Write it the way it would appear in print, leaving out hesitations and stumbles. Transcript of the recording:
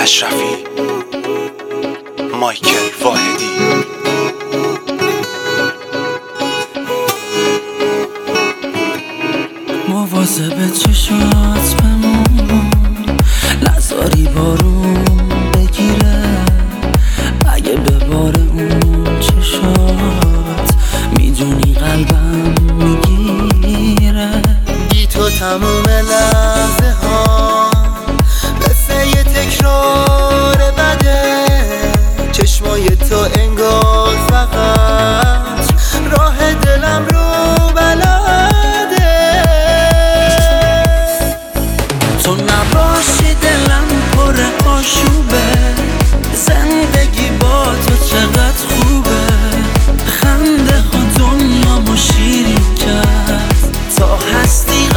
اشرفی، مایکل واحدی. مواظب چشات بمون، نذاری بارون بگیره. اگه بباره اون چشات، میدونی قلبم میگیره. بی تو تموم لحظه ها مثل یه تکرار بده. چشمای تو انگار فقط راه دلم رو بلده. تو نباشی دلم پر آشوبه. زندگی با تو چقدر خوبه. خنده ها دنیامو شیرین کرد. تا هستی